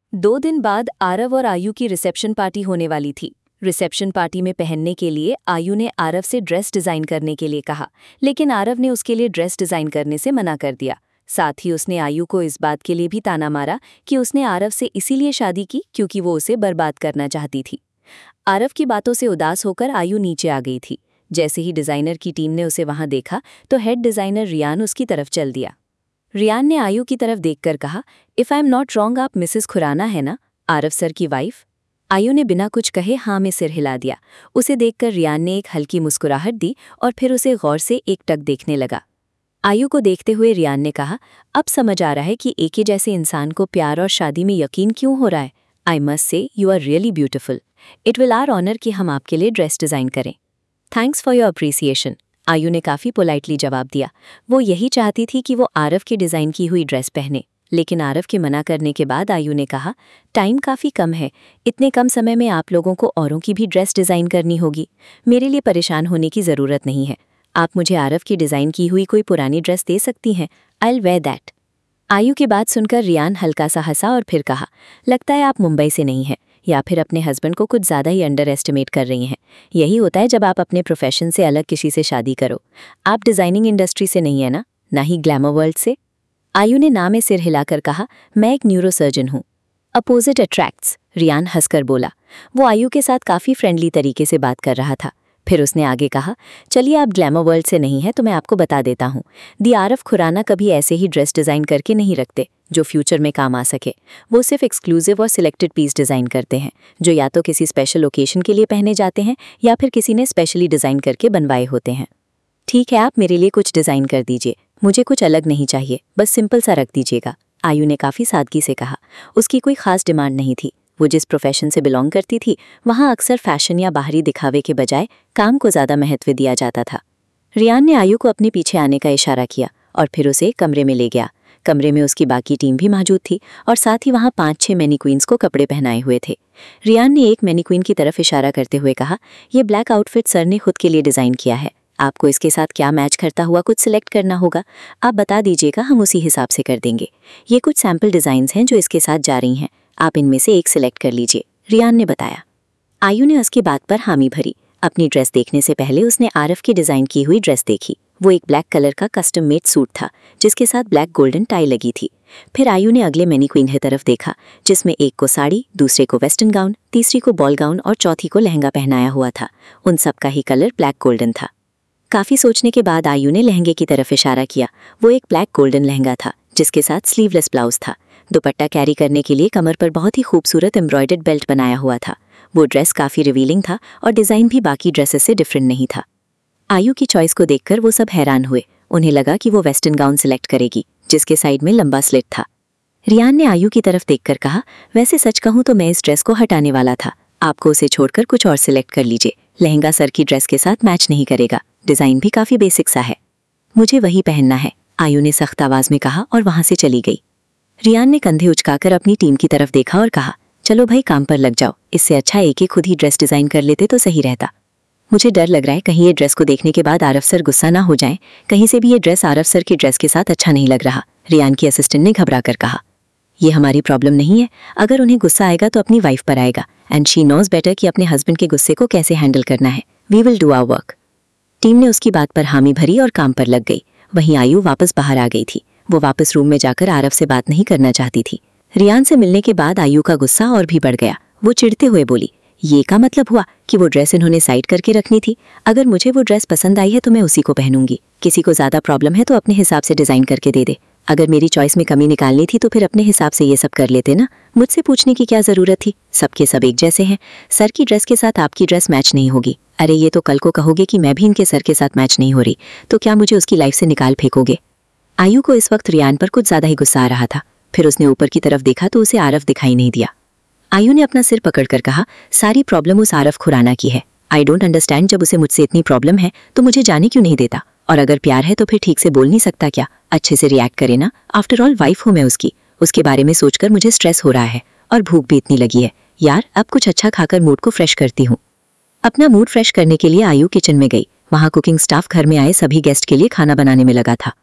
2 दिन बाद आरव और आयु की रिसेप्शन पार्टी होने वाली थी। रिसेप्शन पार्टी में पहनने के लिए आयु ने आरव से ड्रेस डिज़ाइन करने के लिए कहा, लेकिन आरव ने उसके लिए ड्रेस डिज़ाइन करने से मना कर दिया। साथ ही उसने आयु को इस बात के लिए भी ताना मारा कि उसने आरव से इसीलिए शादी की क्योंकि वो उसे बर्बाद करना चाहती थी। आरव की बातों से उदास होकर आयु नीचे आ गई थी। जैसे ही डिज़ाइनर की टीम ने उसे वहां देखा तो हेड डिज़ाइनर रियान उसकी तरफ चल दिया। रियान ने आयु की तरफ देखकर कहा, if I am not wrong, आप मिसेस खुराना है ना, आरव सर की वाइफ? आयु ने बिना कुछ कहे हाँ में सिर हिला दिया। उसे देखकर रियान ने एक हल्की मुस्कुराहट दी और फिर उसे गौर से एकटक देखने लगा। आयु को देखते हुए रियान ने कहा, अब समझ आ रहा है कि एक ही जैसे इंसान को प्यार और शादी में यकीन क्यों हो रहा है। I must say you are really beautiful. It will our honour कि हम आपके लिए ड्रेस डिज़ाइन करें। Thanks for your appreciation, Aayu ने काफ़ी पोलाइटली जवाब दिया। वो यही चाहती थी कि वो आरव के डिज़ाइन की हुई ड्रेस पहने, लेकिन आरव के मना करने के बाद आयु ने कहा, टाइम काफ़ी कम है, इतने कम समय में आप लोगों को औरों की भी ड्रेस डिज़ाइन करनी होगी। मेरे लिए परेशान होने की ज़रूरत नहीं है। आप मुझे आरव की डिज़ाइन की हुई कोई पुरानी ड्रेस दे सकती हैं। I will wear that. Aayu की बात सुनकर रियान हल्का सा हंसा और फिर कहा, लगता है आप मुंबई से नहीं हैं, या फिर अपने हस्बैंड को कुछ ज़्यादा ही अंडर एस्टिमेट कर रही हैं। यही होता है जब आप अपने प्रोफेशन से अलग किसी से शादी करो। आप डिज़ाइनिंग इंडस्ट्री से नहीं है ना ही ग्लैमर वर्ल्ड से। आयु ने ना में सिर हिलाकर कहा, मैं एक न्यूरोसर्जन हूँ। अपोजिट अट्रैक्ट्स, रियान हंसकर बोला। वो आयु के साथ काफ़ी फ्रेंडली तरीके से बात कर रहा था। फिर उसने आगे कहा, चलिए आप ग्लैमर वर्ल्ड से नहीं है तो मैं आपको बता देता हूँ। दी आरव खुराना कभी ऐसे ही ड्रेस डिज़ाइन करके नहीं रखते जो फ्यूचर में काम आ सके। वो सिर्फ एक्सक्लूसिव और सिलेक्टेड पीस डिज़ाइन करते हैं जो या तो किसी स्पेशल ओकेशन के लिए पहने जाते हैं या फिर किसी ने स्पेशली डिज़ाइन करके बनवाए होते हैं। ठीक है, आप मेरे लिए कुछ डिज़ाइन कर दीजिए, मुझे कुछ अलग नहीं चाहिए, बस सिंपल सा रख दीजिएगा, आयु ने काफ़ी सादगी से कहा। उसकी कोई खास डिमांड नहीं थी। वो जिस प्रोफेशन से बिलोंग करती थी वहाँ अक्सर फैशन या बाहरी दिखावे के बजाय काम को ज़्यादा महत्व दिया जाता था। रियान ने आयु को अपने पीछे आने का इशारा किया और फिर उसे कमरे में ले गया। कमरे में उसकी बाकी टीम भी मौजूद थी और साथ ही वहाँ 5-6 मैनीक्वींस को कपड़े पहनाए हुए थे। रियान ने एक मैनीक्वीन की तरफ इशारा करते हुए कहा, ये ब्लैक आउटफिट सर ने खुद के लिए डिज़ाइन किया है। आपको इसके साथ क्या मैच करता हुआ कुछ सिलेक्ट करना होगा। आप बता दीजिएगा, हम उसी हिसाब से कर देंगे। ये कुछ सैम्पल डिज़ाइंस हैं जो इसके साथ जा रही हैं, आप इनमें से एक सिलेक्ट कर लीजिए, रियान ने बताया। आयु ने उसकी बात पर हामी भरी। अपनी ड्रेस देखने से पहले उसने आरव की डिज़ाइन की हुई ड्रेस देखी। वो एक ब्लैक कलर का कस्टम मेड सूट था जिसके साथ ब्लैक गोल्डन टाई लगी थी। फिर आयु ने अगले मैनीक्वीन की तरफ देखा जिसमें एक को साड़ी, दूसरे को वेस्टर्न गाउन, तीसरी को बॉल गाउन और चौथी को लहंगा पहनाया हुआ था। उन सब का ही कलर ब्लैक गोल्डन था। काफ़ी सोचने के बाद आयु ने लहंगे की तरफ इशारा किया। वो एक ब्लैक गोल्डन लहंगा था जिसके साथ स्लीवलेस ब्लाउज था। दुपट्टा कैरी करने के लिए कमर पर बहुत ही खूबसूरत एम्ब्रॉयडर्ड बेल्ट बनाया हुआ था। वो ड्रेस काफ़ी रिवीलिंग था और डिज़ाइन भी बाकी ड्रेसेस से डिफरेंट नहीं था। आयु की चॉइस को देखकर वो सब हैरान हुए। उन्हें लगा कि वो वेस्टर्न गाउन सिलेक्ट करेगी जिसके साइड में लंबा स्लिट था। रियान ने आयु की तरफ देखकर कहा, वैसे सच कहूँ तो मैं इस ड्रेस को हटाने वाला था, आपको उसे छोड़कर कुछ और सिलेक्ट कर लीजिए। लहंगा सर की ड्रेस के साथ मैच नहीं करेगा, डिज़ाइन भी काफ़ी बेसिक सा है। मुझे वही पहनना है, आयु ने सख्त आवाज़ में कहा और वहाँ से चली गई। रियान ने कंधे उचकाकर अपनी टीम की तरफ देखा और कहा, चलो भाई काम पर लग जाओ, इससे अच्छा एक खुद ही ड्रेस डिज़ाइन कर लेते तो सही रहता। मुझे डर लग रहा है कहीं ये ड्रेस को देखने के बाद आरव सर गुस्सा ना हो जाएं। कहीं से भी ये ड्रेस आरव सर की ड्रेस के साथ अच्छा नहीं लग रहा, रियान की असिस्टेंट ने घबरा कर कहा। ये हमारी प्रॉब्लम नहीं है, अगर उन्हें गुस्सा आएगा तो अपनी वाइफ पर आएगा एंड शी नोज बेटर कि अपने हस्बैंड के गुस्से को कैसे हैंडल करना है। We will do our work. Team ने उसकी बात पर हामी भरी और काम पर लग गई। वहीं आयु वापस बाहर आ गई थी। वो वापस रूम में जाकर आरव से बात नहीं करना चाहती थी। रियान से मिलने के बाद आयु का गुस्सा और भी बढ़ गया। वो चिढ़ते हुए बोली, ये का मतलब हुआ कि वो ड्रेस इन्होंने साइड करके रखनी थी। अगर मुझे वो ड्रेस पसंद आई है तो मैं उसी को पहनूंगी। किसी को ज़्यादा प्रॉब्लम है तो अपने हिसाब से डिज़ाइन करके दे दे। अगर मेरी चॉइस में कमी निकालनी थी तो फिर अपने हिसाब से ये सब कर लेते ना, मुझसे पूछने की क्या ज़रूरत थी। सबके सब एक जैसे हैं। सर की ड्रेस के साथ आपकी ड्रेस मैच नहीं होगी। अरे ये तो कल को कहोगे कि मैं भी इनके सर के साथ मैच नहीं हो रही, तो क्या मुझे उसकी लाइफ से निकाल फेंकोगे। आयु को इस वक्त रियान पर कुछ ज़्यादा ही गुस्सा आ रहा था। फिर उसने ऊपर की तरफ देखा तो उसे आरव दिखाई नहीं दिया। आयु ने अपना सिर पकड़कर कहा, सारी प्रॉब्लम उस आरव खुराना की है। आई डोंट अंडरस्टैंड, जब उसे मुझसे इतनी प्रॉब्लम है तो मुझे जाने क्यों नहीं देता। और अगर प्यार है तो फिर ठीक से बोल नहीं सकता क्या, अच्छे से रिएक्ट करे ना। आफ्टर ऑल वाइफ हूँ मैं उसकी। उसके बारे में सोचकर मुझे स्ट्रेस हो रहा है और भूख भी इतनी लगी है। यार अब कुछ अच्छा खाकर मूड को फ्रेश करती हूँ। अपना मूड फ्रेश करने के लिए आयु किचन में गई। वहाँ कुकिंग स्टाफ घर में आए सभी गेस्ट के लिए खाना बनाने में लगा था।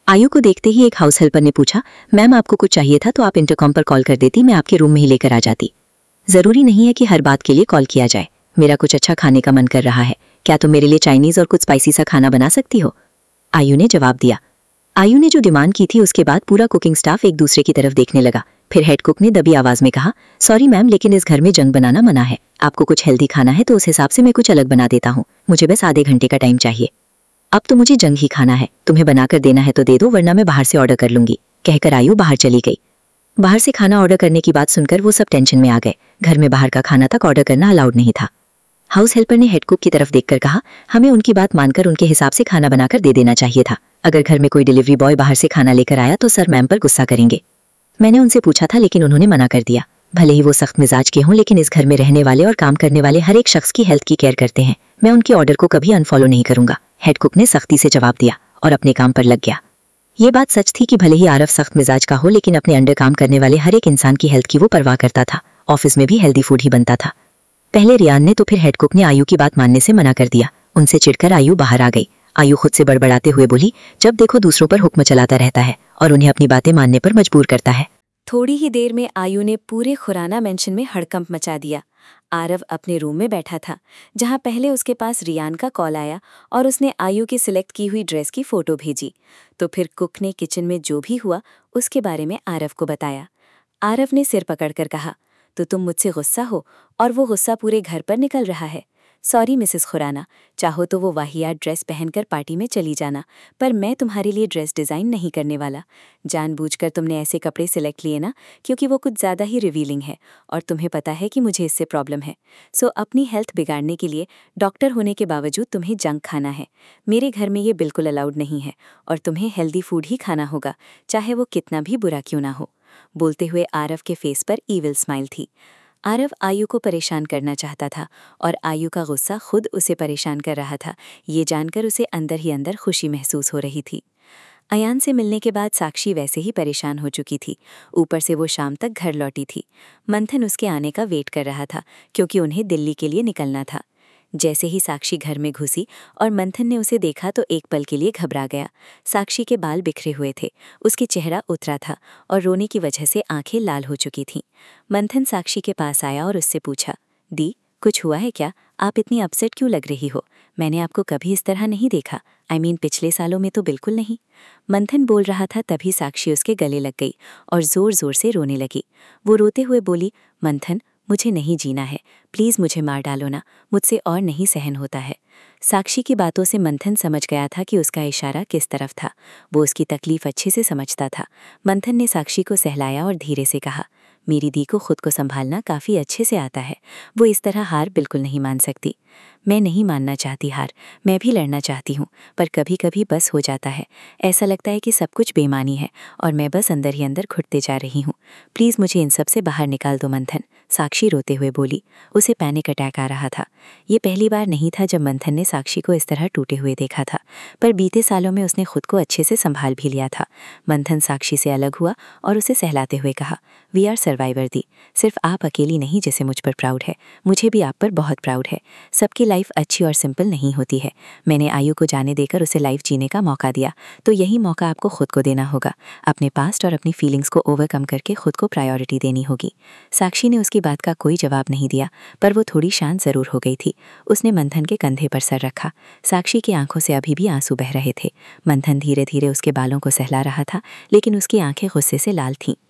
आयु को देखते ही एक हाउस हेल्पर ने पूछा, मैम आपको कुछ चाहिए था तो आप इंटरकॉम पर कॉल कर देती, मैं आपके रूम में ही लेकर आ जाती। जरूरी नहीं है कि हर बात के लिए कॉल किया जाए। मेरा कुछ अच्छा खाने का मन कर रहा है, क्या तुम मेरे लिए चाइनीज और कुछ स्पाइसी सा खाना बना सकती हो? आयु ने जवाब दिया। आयु ने जो डिमांड की थी उसके बाद पूरा कुकिंग स्टाफ एक दूसरे की तरफ देखने लगा। फिर हेड कुक ने दबी आवाज में कहा, सॉरी मैम लेकिन इस घर में जंक बनाना मना है। आपको कुछ हेल्दी खाना है तो उस हिसाब से मैं कुछ अलग बना देता हूँ, मुझे बस आधे घंटे का टाइम चाहिए। अब तो मुझे जंक ही खाना है, तुम्हें बनाकर देना है तो दे दो वरना मैं बाहर से ऑर्डर कर लूंगी, कहकर आयु बाहर चली गई। बाहर से खाना ऑर्डर करने की बात सुनकर वो सब टेंशन में आ गए। घर में बाहर का खाना तक ऑर्डर करना अलाउड नहीं था। हाउस हेल्पर ने हेड कुक की तरफ देखकर कहा, हमें उनकी बात मानकर उनके हिसाब से खाना बनाकर दे देना चाहिए था। अगर घर में कोई डिलीवरी बॉय बाहर से खाना लेकर आया तो सर मैम पर गुस्सा करेंगे। मैंने उनसे पूछा था लेकिन उन्होंने मना कर दिया। भले ही वो सख्त मिजाज के हों लेकिन इस घर में रहने वाले और काम करने वाले हर एक शख्स की हेल्थ की केयर करते हैं। मैं उनके ऑर्डर को कभी अनफॉलो नहीं करूंगा, हेड कुक ने सख्ती से जवाब दिया और अपने काम पर लग गया। ये बात सच थी कि भले ही आरव सख्त मिजाज का हो लेकिन अपने अंडर काम करने वाले हर एक इंसान की हेल्थ की वो परवाह करता था। ऑफिस में भी हेल्दी फूड ही बनता था। पहले रियान ने तो फिर हेड कुक ने आयु की बात मानने से मना कर दिया। उनसे चिढ़कर आयु बाहर आ गई। आयु खुद से बड़बड़ाते हुए बोली, जब देखो दूसरों पर हुक्म चलाता रहता है और उन्हें अपनी बातें मानने पर मजबूर करता है। थोड़ी ही देर में आयु ने पूरे खुराना मेंशन में हड़कंप मचा दिया। आरव अपने रूम में बैठा था, जहां पहले उसके पास रियान का कॉल आया और उसने आयु की सिलेक्ट की हुई ड्रेस की फोटो भेजी। तो फिर कुक ने किचन में जो भी हुआ उसके बारे में आरव को बताया। आरव ने सिर पकड़कर कहा, तो तुम मुझसे गुस्सा हो और वो गुस्सा पूरे घर पर निकल रहा है। सॉरी मिसेस खुराना, चाहो तो वो वाहियात ड्रेस पहनकर पार्टी में चली जाना, पर मैं तुम्हारे लिए ड्रेस डिज़ाइन नहीं करने वाला। जानबूझकर तुमने ऐसे कपड़े सिलेक्ट लिए ना, क्योंकि वो कुछ ज़्यादा ही रिवीलिंग है और तुम्हें पता है कि मुझे इससे प्रॉब्लम है। सो अपनी हेल्थ बिगाड़ने के लिए डॉक्टर होने के बावजूद तुम्हें जंक खाना है। मेरे घर में ये बिल्कुल अलाउड नहीं है और तुम्हें हेल्दी फूड ही खाना होगा, चाहे वो कितना भी बुरा क्यों ना हो। बोलते हुए आरव के फेस पर ईविल स्माइल थी। आरव आयु को परेशान करना चाहता था और आयु का गुस्सा खुद उसे परेशान कर रहा था। ये जानकर उसे अंदर ही अंदर खुशी महसूस हो रही थी। अयान से मिलने के बाद साक्षी वैसे ही परेशान हो चुकी थी। ऊपर से वो शाम तक घर लौटी थी। मंथन उसके आने का वेट कर रहा था क्योंकि उन्हें दिल्ली के लिए निकलना था। जैसे ही साक्षी घर में घुसी और मंथन ने उसे देखा तो एक पल के लिए घबरा गया। साक्षी के बाल बिखरे हुए थे, उसके चेहरा उतरा था और रोने की वजह से आंखें लाल हो चुकी थीं। मंथन साक्षी के पास आया और उससे पूछा, दी कुछ हुआ है क्या? आप इतनी अपसेट क्यों लग रही हो? मैंने आपको कभी इस तरह नहीं देखा। पिछले सालों में तो बिल्कुल नहीं। मंथन बोल रहा था तभी साक्षी उसके गले लग गई और जोर जोर से रोने लगी। वो रोते हुए बोली, मंथन मुझे नहीं जीना है, प्लीज़ मुझे मार डालो ना, मुझसे और नहीं सहन होता है। साक्षी की बातों से मंथन समझ गया था कि उसका इशारा किस तरफ था। वो उसकी तकलीफ अच्छे से समझता था। मंथन ने साक्षी को सहलाया और धीरे से कहा, मेरी दी को खुद को संभालना काफ़ी अच्छे से आता है, वो इस तरह हार बिल्कुल नहीं मान सकती। मैं नहीं मानना चाहती हार, मैं भी लड़ना चाहती हूँ, पर कभी कभी बस हो जाता है। ऐसा लगता है कि सब कुछ बेमानी है और मैं बस अंदर ही अंदर घुटते जा रही हूँ। प्लीज़ मुझे इन सब से बाहर निकाल दो मंथन, साक्षी रोते हुए बोली। उसे पैनिक अटैक आ रहा था। ये पहली बार नहीं था जब मंथन ने साक्षी को इस तरह टूटे हुए देखा था, पर बीते सालों में उसने खुद को अच्छे से संभाल भी लिया था। मंथन साक्षी से अलग हुआ और उसे सहलाते हुए कहा, वी आर सर्वाइवर दी, सिर्फ आप अकेली नहीं जिसे मुझ पर प्राउड है, मुझे भी आप पर बहुत प्राउड है। सबकी लाइफ अच्छी और सिंपल नहीं होती है। मैंने आयु को जाने देकर उसे लाइफ जीने का मौका दिया, तो यही मौका आपको खुद को देना होगा। अपने पास्ट और अपनी फीलिंग्स को ओवरकम करके खुद को प्रायोरिटी देनी होगी। साक्षी ने उसकी बात का कोई जवाब नहीं दिया, पर वो थोड़ी शांत जरूर हो गई थी। उसने मंथन के कंधे पर सर रखा। साक्षी की आंखों से अभी भी आंसू बह रहे थे। मंथन धीरे धीरे उसके बालों को सहला रहा था, लेकिन उसकी आंखें गुस्से से लाल थीं।